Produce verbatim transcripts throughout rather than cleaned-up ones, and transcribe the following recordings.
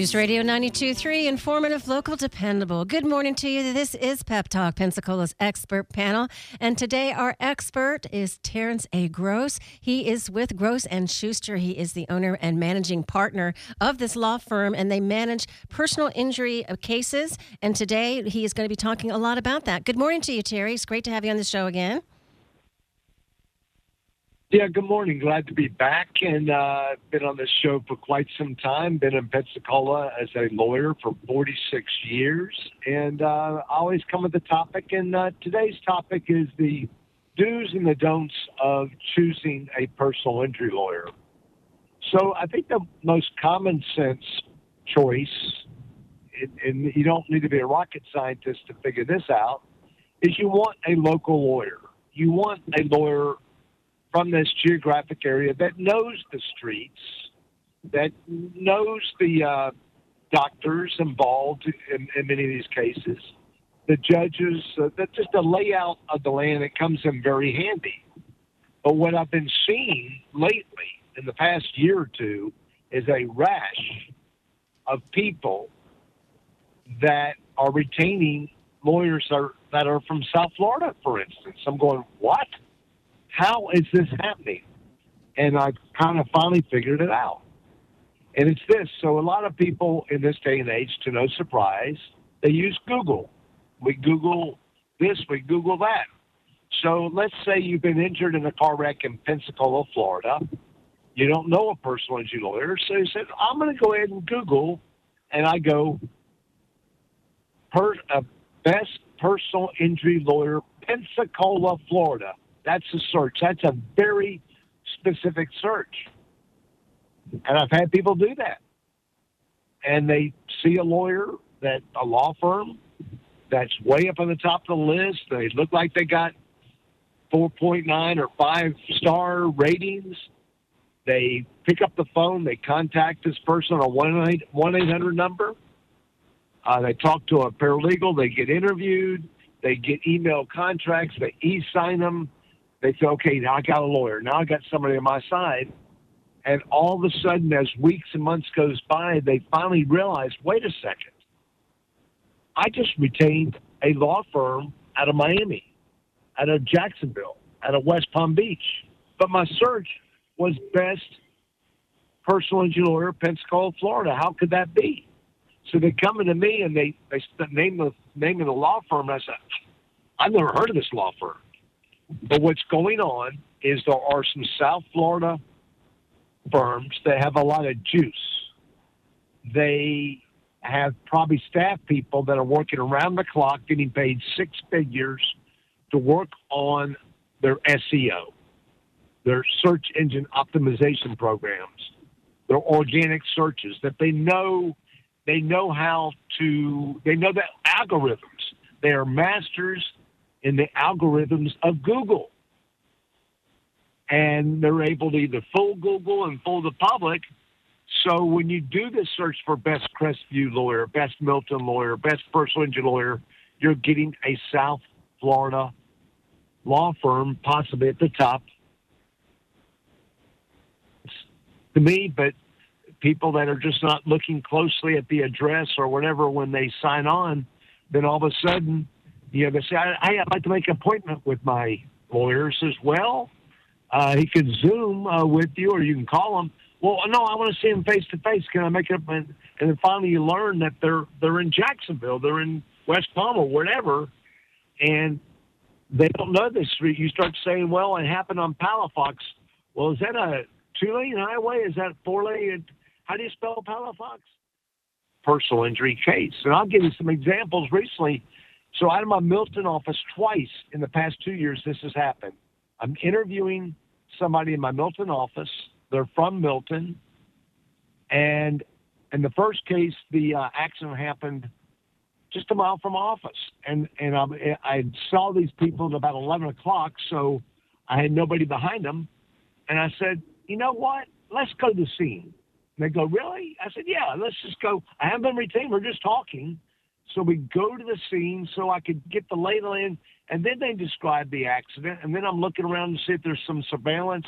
News Radio ninety-two point three, informative, local, dependable. Good morning to you. This is Pep Talk, Pensacola's expert panel. And today our expert is Terrence A. Gross. He is with Gross and Schuster. He is the owner and managing partner of this law firm, and they manage personal injury cases. And today he is going to be talking a lot about that. Good morning to you, Terry. It's great to have you on the show again. Yeah, good morning. Glad to be back, and uh, been on this show for quite some time. Been in Pensacola as a lawyer for forty-six years, and uh, I always come with the topic. And uh, today's topic is the do's and the don'ts of choosing a personal injury lawyer. So I think the most common sense choice, and, and you don't need to be a rocket scientist to figure this out, is you want a local lawyer. You want a lawyer from this geographic area that knows the streets, that knows the uh, doctors involved in, in many of these cases, the judges, uh, that just the layout of the land, it comes in very handy. But what I've been seeing lately in the past year or two is a rash of people that are retaining lawyers that are, that are from South Florida, for instance. I'm going, what? How is this happening? And I kind of finally figured it out. And it's this. So a lot of people in this day and age, to no surprise, they use Google. We Google this, we Google that. So let's say you've been injured in a car wreck in Pensacola, Florida. You don't know a personal injury lawyer. So you said, I'm going to go ahead and Google. And I go, per, uh, best personal injury lawyer, Pensacola, Florida. That's a search. That's a very specific search. And I've had people do that. And they see a lawyer, that a law firm, that's way up on the top of the list. They look like they got four point nine or five-star ratings. They pick up the phone. They contact this person on one eight hundred number. Uh, they talk to a paralegal. They get interviewed. They get email contracts. They e-sign them. They say, okay, now I got a lawyer. Now I got somebody on my side. And all of a sudden, as weeks and months goes by, they finally realize, wait a second. I just retained a law firm out of Miami, out of Jacksonville, out of West Palm Beach. But my search was best personal injury lawyer, Pensacola, Florida. How could that be? So they come into me and they, they name the name of the law firm. And I said, I've never heard of this law firm. But what's going on is there are some South Florida firms that have a lot of juice. They have probably staff people that are working around the clock, getting paid six figures to work on their S E O, their search engine optimization programs, their organic searches, that they know they know how to, they know the algorithms. They are masters in the algorithms of Google. And they're able to either fool Google and fool the public. So when you do this search for best Crestview lawyer, best Milton lawyer, best personal injury lawyer, you're getting a South Florida law firm, possibly at the top. To me, but people that are just not looking closely at the address or whatever when they sign on, then all of a sudden, you know, they say, hey, I'd like to make an appointment with my lawyer. Says, well, uh, he could Zoom uh, with you or you can call him. Well, no, I want to see him face to face. Can I make it up? And, and then finally you learn that they're they're in Jacksonville. They're in West Palm or whatever. And they don't know this street. You start saying, well, it happened on Palafox. Well, is that a two-lane highway? Is that four-lane? How do you spell Palafox? Personal injury case. And I'll give you some examples recently. So out of my Milton office, twice in the past two years, this has happened. I'm interviewing somebody in my Milton office. They're from Milton. And in the first case, the uh, accident happened just a mile from my office. And, and um, I saw these people at about eleven o'clock, so I had nobody behind them. And I said, you know what? Let's go to the scene. And they go, really? I said, yeah, let's just go. I haven't been retained. We're just talking. So we go to the scene so I could get the lay of the land, and then they describe the accident, and then I'm looking around to see if there's some surveillance,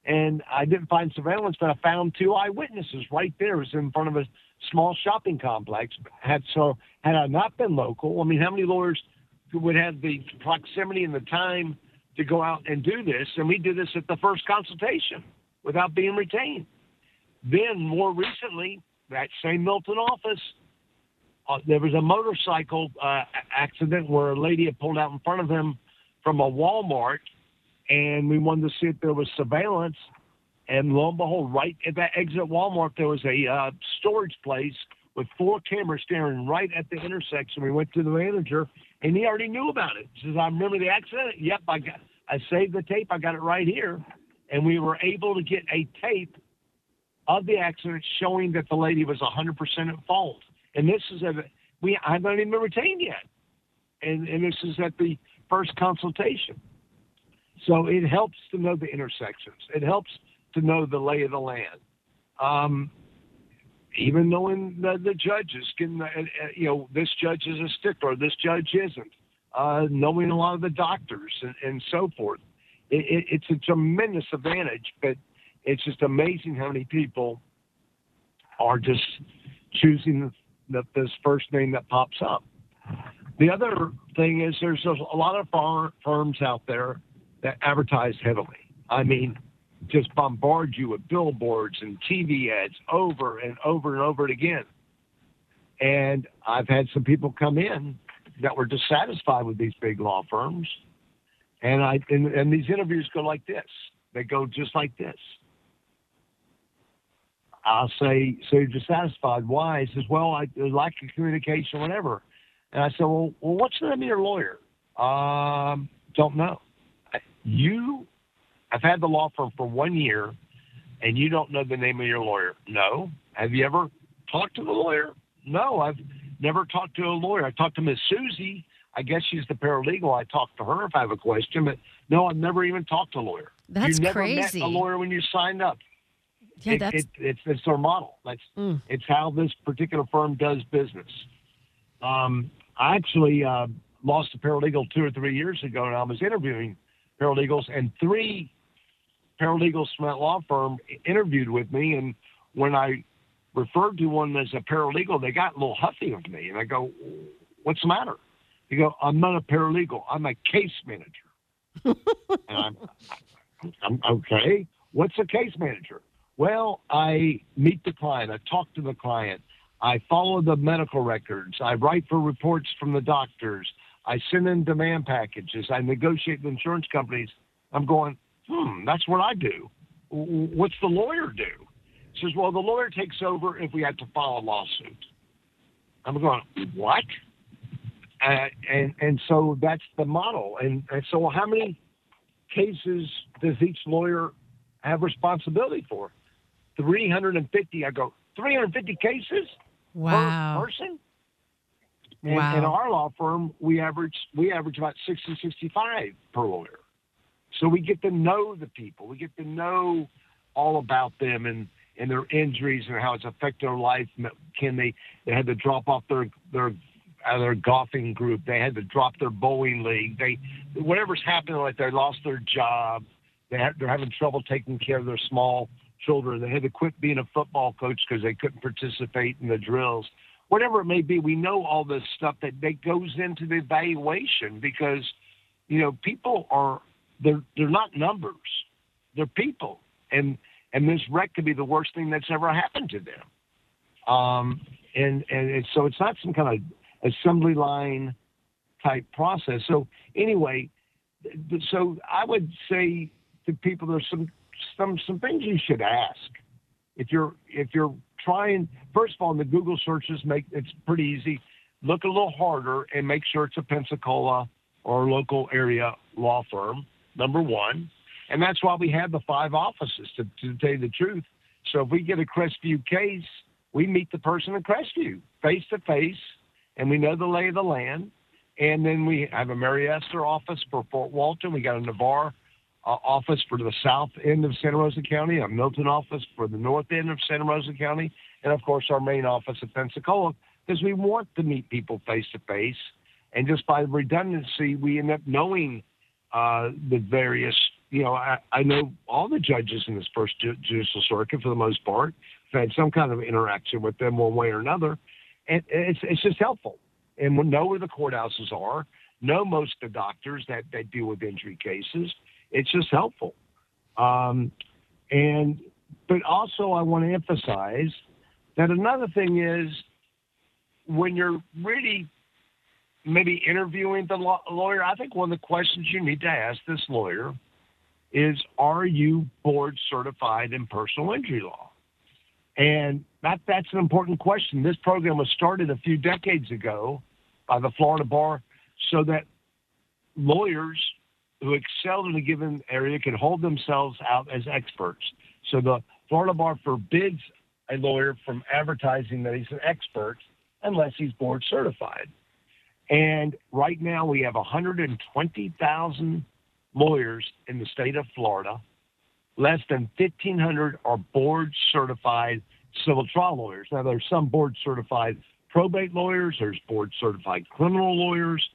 And I didn't find surveillance, but I found two eyewitnesses right there. It was in front of a small shopping complex. Had so had I not been local, I mean, how many lawyers would have the proximity and the time to go out and do this? And we did this at the first consultation without being retained. Then more recently, that same Milton office, uh, there was a motorcycle uh, accident where a lady had pulled out in front of him from a Walmart, and we wanted to see if there was surveillance. And lo and behold, right at that exit Walmart, there was a uh, storage place with four cameras staring right at the intersection. We went to the manager, and he already knew about it. He says, I remember the accident. Yep, I got, I saved the tape. I got it right here. And we were able to get a tape of the accident showing that the lady was one hundred percent at fault. And this is, a, we I haven't even been retained yet. And, and this is at the first consultation. So it helps to know the intersections. It helps to know the lay of the land. Um, even knowing the, the judges can, uh, you know, this judge is a stickler, this judge isn't. Uh, knowing a lot of the doctors and, and so forth. It, it, it's a tremendous advantage, but it's just amazing how many people are just choosing the, this first name that pops up. The other thing is there's a lot of far, firms out there that advertise heavily. I mean, just bombard you with billboards and T V ads over and over and over again. And I've had some people come in that were dissatisfied with these big law firms. And I and, and these interviews go like this. They go just like this. I'll say, so you're dissatisfied. Why? He says, well, I lack of communication, whatever. And I said, well, well, what's the name of your lawyer? Um, don't know. You, I've had the law firm for one year, and you don't know the name of your lawyer. No. Have you ever talked to the lawyer? No, I've never talked to a lawyer. I talked to Miss Susie. I guess she's the paralegal. I talk to her if I have a question, but no, I've never even talked to a lawyer. That's you never crazy. met a lawyer when you signed up. Yeah, it, that's it, it's it's their model. That's mm. It's how this particular firm does business. Um, I actually uh, lost a paralegal two or three years ago, and I was interviewing paralegals, and three paralegals from that law firm interviewed with me, and when I referred to one as a paralegal, they got a little huffy with me, and I go, "What's the matter?" They go, "I'm not a paralegal. I'm a case manager." And I'm, I'm okay. What's a case manager? Well, I meet the client. I talk to the client. I follow the medical records. I write for reports from the doctors. I send in demand packages. I negotiate with insurance companies. I'm going, hmm, that's what I do. What's the lawyer do? He says, well, the lawyer takes over if we have to file a lawsuit. I'm going, what? Uh, and and so that's the model. And, and so how many cases does each lawyer have responsibility for? three hundred fifty. I go, three hundred fifty cases wow. per person? And wow. in our law firm, we average we average about sixty, sixty-five per lawyer. So we get to know the people. We get to know all about them and, and their injuries and how it's affected their life. Can they, they had to drop off their, their, uh, their golfing group. They had to drop their bowling league. They, whatever's happening, like they lost their job. They have, they're having trouble taking care of their small children. They had to quit being a football coach because they couldn't participate in the drills. Whatever it may be, we know all this stuff that, that goes into the evaluation because, you know, people are, they're, they're not numbers. They're people. And, and this wreck could be the worst thing that's ever happened to them. Um, and, and it's, so it's not some kind of assembly line type process. So anyway, so I would say to people, there's some, some, some things you should ask. If you're, if you're trying, first of all, in the Google searches, make it's pretty easy. Look a little harder and make sure it's a Pensacola or local area law firm, number one. And that's why we have the five offices, to, to tell you the truth. So if we get a Crestview case, we meet the person in Crestview face to face, and we know the lay of the land. And then we have a Mary Esther office for Fort Walton. We got a Navarre uh, office for the south end of Santa Rosa County, a Milton office for the north end of Santa Rosa County, and, of course, our main office at Pensacola, because we want to meet people face to face. And just by redundancy, we end up knowing uh, the various, you know, I, I know all the judges in this first ju- judicial circuit, for the most part, have had some kind of interaction with them one way or another. And it's it's just helpful. And we know where the courthouses are, know most of the doctors that, that deal with injury cases. It's just helpful. Um, and but also I want to emphasize that another thing is when you're really maybe interviewing the law- lawyer, I think one of the questions you need to ask this lawyer is, are you board certified in personal injury law? And that that's an important question. This program was started a few decades ago by the Florida Bar so that lawyers who excel in a given area can hold themselves out as experts. So the Florida Bar forbids a lawyer from advertising that he's an expert unless he's board certified. And right now we have one hundred twenty thousand lawyers in the state of Florida. Less than fifteen hundred are board certified civil trial lawyers. Now, there's some board certified probate lawyers, there's board certified criminal lawyers,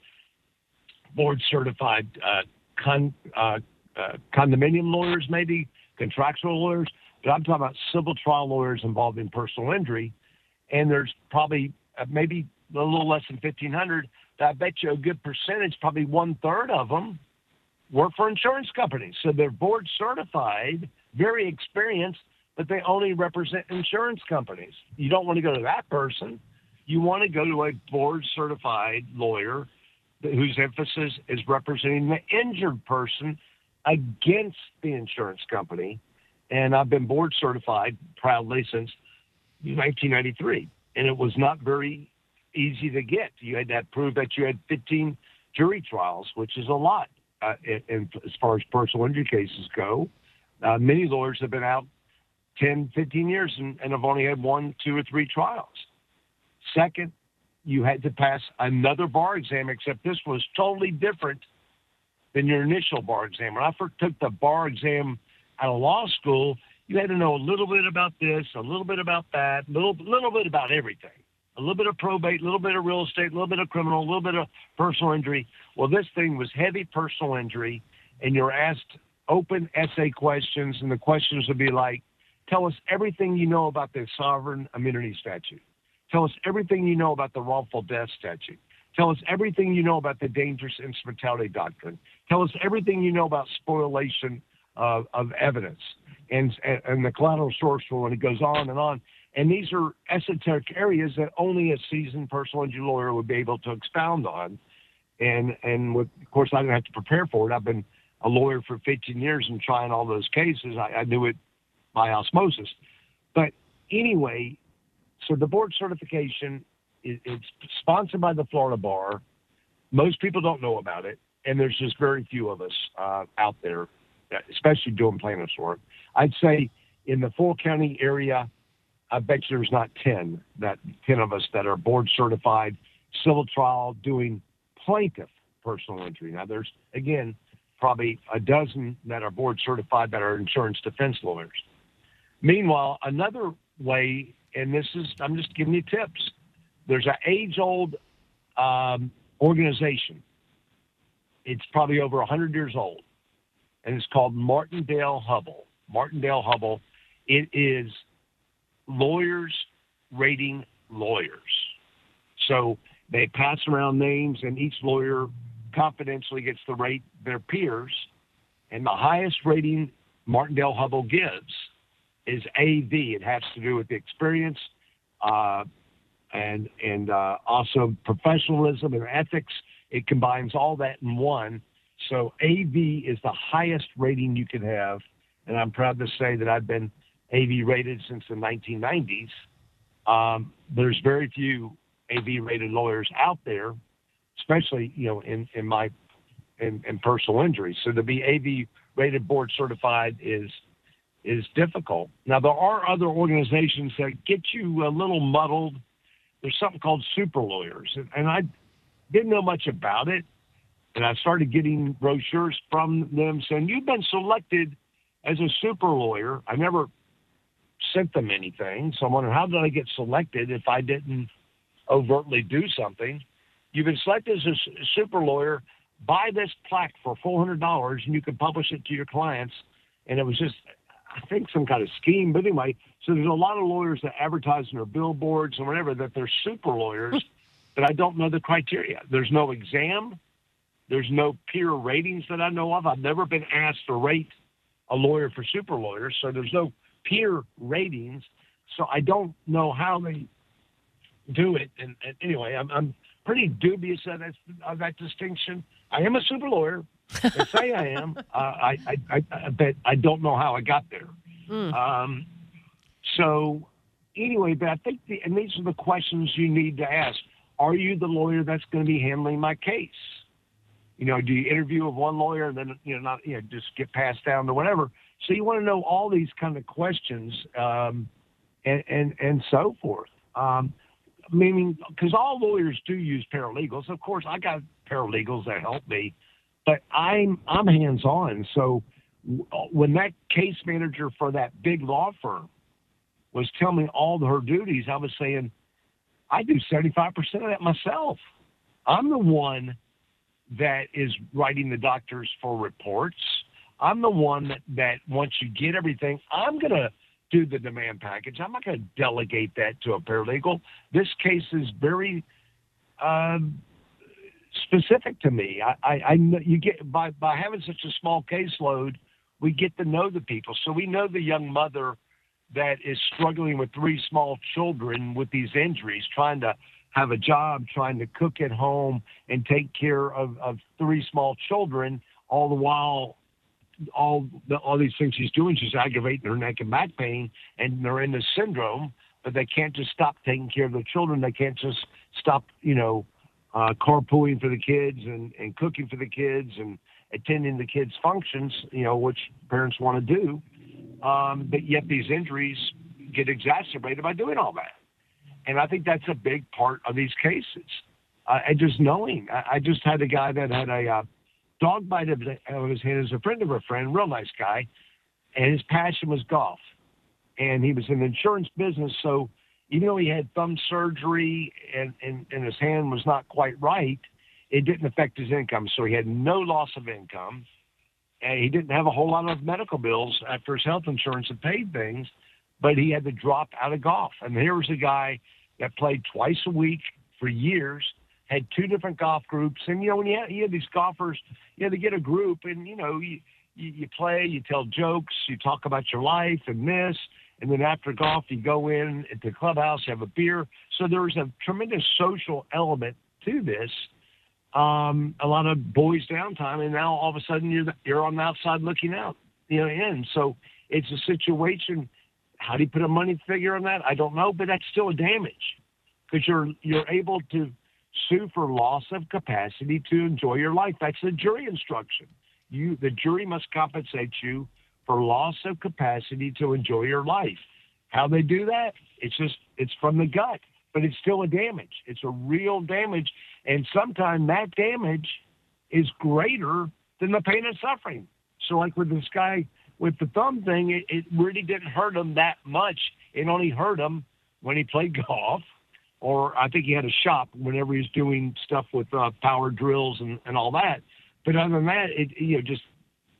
board certified uh, con, uh, uh, condominium lawyers, maybe contractual lawyers. But I'm talking about civil trial lawyers involved in personal injury. And there's probably uh, maybe a little less than fifteen hundred. I bet you a good percentage, probably one third of them, work for insurance companies. So they're board certified, very experienced, but they only represent insurance companies. You don't want to go to that person. You want to go to a board certified lawyer whose emphasis is representing the injured person against the insurance company. And I've been board certified proudly since nineteen ninety-three. And it was not very easy to get. You had to prove that you had fifteen jury trials, which is a lot. Uh, in, in, as far as personal injury cases go, uh, many lawyers have been out ten, fifteen years and, and have only had one, two, or three trials. Second, you had to pass another bar exam, except this was totally different than your initial bar exam. When I first took the bar exam out of law school, you had to know a little bit about this, a little bit about that, a little, little bit about everything. A little bit of probate, a little bit of real estate, a little bit of criminal, a little bit of personal injury. Well, this thing was heavy personal injury, and you're asked open essay questions, and the questions would be like, tell us everything you know about the sovereign immunity statute. Tell us everything you know about the wrongful death statute. Tell us everything you know about the dangerous instrumentality doctrine. Tell us everything you know about spoliation of, of evidence and, and, and the collateral source rule, and it goes on and on. And these are esoteric areas that only a seasoned personal injury lawyer would be able to expound on. And, and with, of course, I didn't have to prepare for it. I've been a lawyer for fifteen years and trying all those cases. I, I knew it by osmosis. But anyway, so the board certification, is, it's sponsored by the Florida Bar. Most people don't know about it, and there's just very few of us uh, out there, especially doing plaintiff's work. I'd say in the Full County area, I bet you there's not ten, that ten of us that are board certified civil trial doing plaintiff personal injury. Now there's, again, probably a dozen that are board certified that are insurance defense lawyers. Meanwhile, another way, and this is, I'm just giving you tips. There's an age-old um, organization. It's probably over one hundred years old, and it's called Martindale-Hubbell. Martindale-Hubbell. It is lawyers rating lawyers. So they pass around names, and each lawyer confidentially gets to rate their peers. And the highest rating Martindale-Hubbell gives is A V. It has to do with the experience uh, and and uh, also professionalism and ethics. It combines all that in one. So A V is the highest rating you can have. And I'm proud to say that I've been A V rated since the nineteen nineties. Um, there's very few A V rated lawyers out there, especially, you know, in, in my, in, in personal injury. So to be A V rated board certified is, is difficult. Now, there are other organizations that get you a little muddled. There's something called super lawyers, and, and I didn't know much about it. And I started getting brochures from them saying, you've been selected as a super lawyer. I never sent them anything. So I'm wondering, how did I get selected if I didn't overtly do something? You've been selected as a super lawyer. buy this plaque for four hundred dollars and you can publish it to your clients. And it was just, I think, some kind of scheme. But anyway, so there's a lot of lawyers that advertise in their billboards and whatever that they're super lawyers, but I don't know the criteria. There's no exam. There's no peer ratings that I know of. I've never been asked to rate a lawyer for super lawyers, so there's no peer ratings. So I don't know how they do it. And, and anyway, I'm, I'm pretty dubious of that, of that distinction. I am a super lawyer. They say I am. Uh, I, I, I, I bet I don't know how I got there. Mm. Um, so anyway, but I think, the, and these are the questions you need to ask. Are you the lawyer that's going to be handling my case? You know, do you interview with one lawyer and then, you know, not, you know, just get passed down to whatever? So you want to know all these kind of questions, um, and, and, and so forth. Um, meaning, because all lawyers do use paralegals. Of course, I got paralegals that help me, but I'm, I'm hands-on. So when that case manager for that big law firm was telling me all her duties, I was saying, I do seventy-five percent of that myself. I'm the one that is writing the doctors for reports. I'm the one that, that once you get everything, I'm going to do the demand package. I'm not going to delegate that to a paralegal. This case is very um, specific to me. I, I, I you get by, by having such a small caseload, we get to know the people. So we know the young mother that is struggling with three small children with these injuries, trying to have a job, trying to cook at home and take care of, of three small children, all the while all the, all these things she's doing, she's aggravating her neck and back pain, and they're in this syndrome, but they can't just stop taking care of their children. They can't just stop, you know, uh, carpooling for the kids and, and cooking for the kids and attending the kids' functions, you know, which parents want to do. Um, but yet these injuries get exacerbated by doing all that. And I think that's a big part of these cases. Uh, and just knowing, I, I just had a guy that had a uh, dog bite of his hand as a friend of a friend, real nice guy, and his passion was golf. And he was in the insurance business, so even though he had thumb surgery and, and, and his hand was not quite right, it didn't affect his income. So he had no loss of income, and he didn't have a whole lot of medical bills after his health insurance had paid things, but he had to drop out of golf. And here was a guy that played twice a week for years, had two different golf groups. And, you know, when you have, you have these golfers, you know, they get a group and, you know, you, you, you play, you tell jokes, you talk about your life and this, and then after golf, you go in at the clubhouse, have a beer. So there's a tremendous social element to this. Um, a lot of boys downtime, and now all of a sudden you're, you're on the outside looking out, you know, in. So it's a situation. How do you put a money figure on that? I don't know, but that's still a damage because you're, you're able to sue for loss of capacity to enjoy your life. That's the jury instruction. You, the jury must compensate you for loss of capacity to enjoy your life. How they do that? It's just, it's from the gut, but it's still a damage. It's a real damage. And sometimes that damage is greater than the pain and suffering. So like with this guy with the thumb thing, it, it really didn't hurt him that much. It only hurt him when he played golf, or I think he had a shop whenever he was doing stuff with uh, power drills and, and all that. But other than that, it, you know, just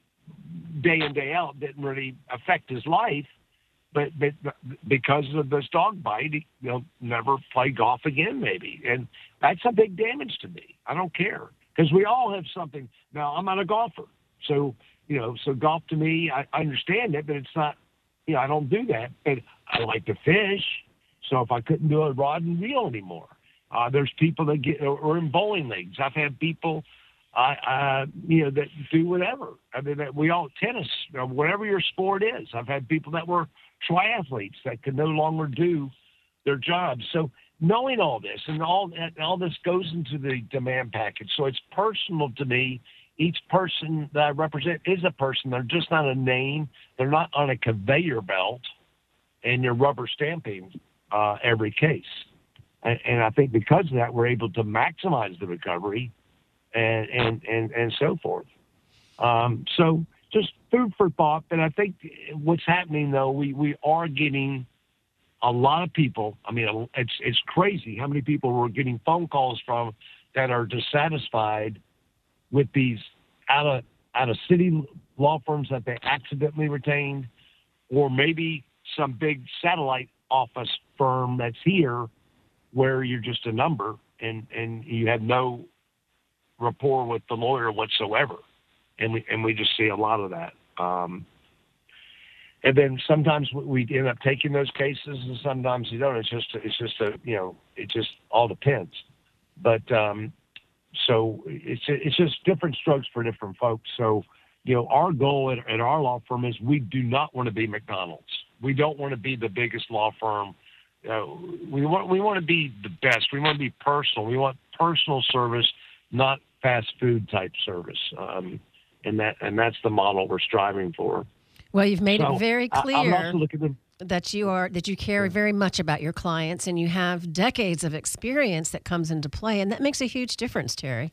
day in, day out didn't really affect his life. But, but because of this dog bite, he, he'll never play golf again, maybe. And that's a big damage to me. I don't care because we all have something. Now, I'm not a golfer. So, you know, so golf to me, I, I understand it, but it's not, you know, I don't do that. But I like to fish. So if I couldn't do a rod and reel anymore, uh, there's people that get, or in bowling leagues. I've had people, uh, uh, you know, that do whatever. I mean, that we all, tennis, or whatever your sport is. I've had people that were triathletes that could no longer do their jobs. So knowing all this and all that, all this goes into the demand package. So it's personal to me. Each person that I represent is a person. They're just not a name. They're not on a conveyor belt and you're rubber stamping uh, every case. And, and I think because of that, we're able to maximize the recovery and, and, and, and so forth. Um, so just food for thought. But I think what's happening, though, we, we are getting a lot of people. I mean, it's it's crazy how many people we're getting phone calls from that are dissatisfied with these out of out of city law firms that they accidentally retained, or maybe some big satellite office firm that's here where you're just a number and, and you have no rapport with the lawyer whatsoever. And we, and we just see a lot of that. Um, and then sometimes we end up taking those cases and sometimes you don't. It's just, it's just a, you know, it just all depends. But, um, so it's, it's just different strokes for different folks. So, you know, our goal at, at our law firm is we do not want to be McDonald's. We don't want to be the biggest law firm. Uh, we want we want to be the best. We want to be personal. We want personal service, not fast food type service. Um, and that and that's the model we're striving for. Well, you've made so it very clear I, I'm also looking at that you are that you care very much about your clients, and you have decades of experience that comes into play, and that makes a huge difference, Terry.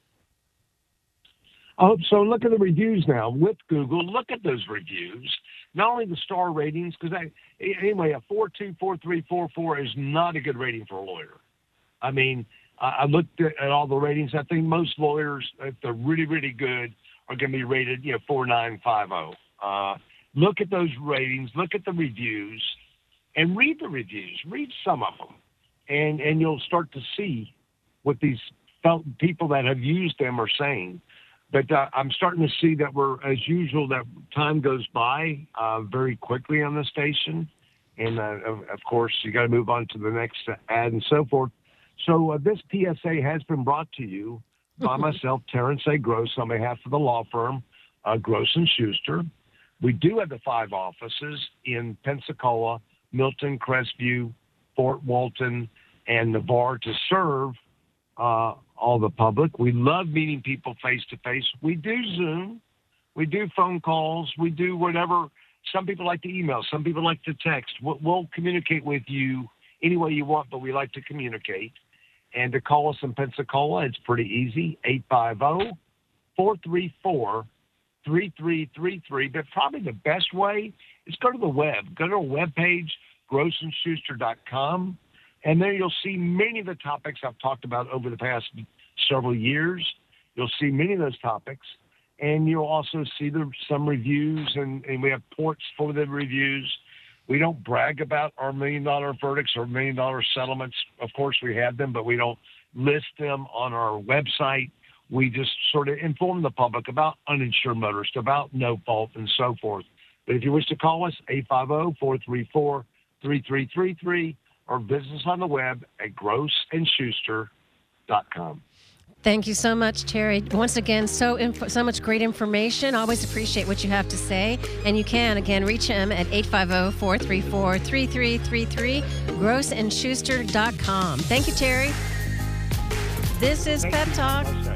Oh, so look at the reviews now with Google. Look at those reviews. Not only the star ratings, because I anyway a four two, four three, four four is not a good rating for a lawyer. I mean, I, I looked at, at all the ratings. I think most lawyers, if they're really really good, are going to be rated you know four nine five zero. Uh, look at those ratings. Look at the reviews, and read the reviews. Read some of them, and and you'll start to see what these people that have used them are saying. But uh, I'm starting to see that we're, as usual, that time goes by uh, very quickly on the station. And, uh, of, of course, you got to move on to the next ad and so forth. So uh, this P S A has been brought to you by myself, Terrence A. Gross, on behalf of the law firm, uh, Gross and Schuster. We do have the five offices in Pensacola, Milton, Crestview, Fort Walton, and Navarre to serve uh, all the public. We love meeting people face to face. We do Zoom, we do phone calls, we do whatever. Some people like to email, some people like to text. We'll, we'll communicate with you any way you want, but we like to communicate. And to call us in Pensacola, it's pretty easy, eight five zero, four three four, three three three three. But probably the best way is go to the web. Go to our webpage, gross and schuster dot com. And there you'll see many of the topics I've talked about over the past several years. You'll see many of those topics. And you'll also see the, some reviews, and, and we have ports for the reviews. We don't brag about our million-dollar verdicts or million-dollar settlements. Of course, we have them, but we don't list them on our website. We just sort of inform the public about uninsured motorists, about no fault, and so forth. But if you wish to call us, eight five zero, four three four, three three three three, or visit us on the web at gross and schuster dot com. Thank you so much, Terry. Once again, so inf- so much great information. Always appreciate what you have to say. And you can, again, reach him at eight five zero, four three four, three three three three, gross and schuster dot com. Thank you, Terry. This is Thank Pep you. Talk.